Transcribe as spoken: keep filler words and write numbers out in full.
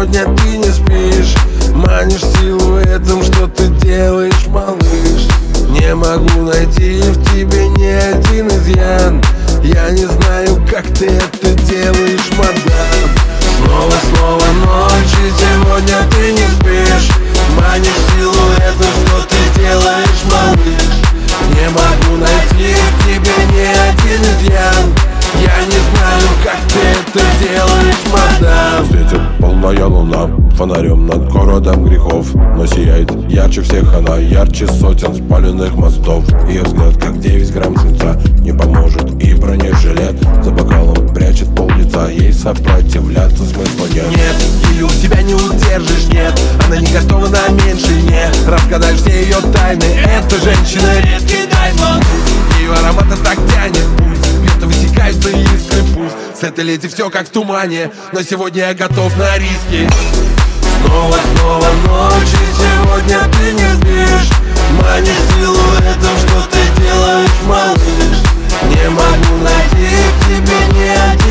сегодня ты не спишь. Манишь силуэтом, что ты делаешь, малыш. Не могу найти в тебе ни один изъян. Я не знаю, как ты это делаешь, мадам. Снова, снова ночь, и сегодня ты не спишь. Манишь силуэтом, что ты делаешь, малыш. Не могу найти в тебе ни один изъян. Я не знаю, как ты это делаешь, мадам. Светит полная луна фонарем над городом грехов, но сияет ярче всех она, ярче сотен спаленных мостов. Ее взгляд, как девять грамм свинца, не поможет и бронежилет. За бокалом прячет пол-лица, ей сопротивляться смысла нет. Нет, ее у себя не удержишь, нет. Она не готова на меньшее, не разгадаешь все ее тайны. Эта женщина редкий даймонд. Ее аромата так тянет, пусть где-то высекаются искры, пусть с этой леди все как в тумане, но сегодня я готов на риски. Снова, снова ночь, и сегодня ты не спишь. Манишь силуэтом, что ты делаешь, малыш. Не могу найти в тебе ни один